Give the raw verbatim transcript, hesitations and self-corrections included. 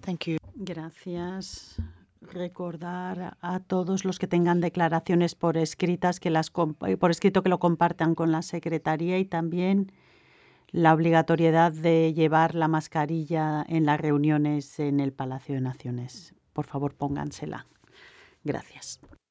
Thank you. Gracias. Recordar a todos los que tengan declaraciones por escritas que las por escrito que lo compartan con la secretaría, y también la obligatoriedad de llevar la mascarilla en las reuniones en el Palacio de Naciones. Por favor, póngansela. Gracias.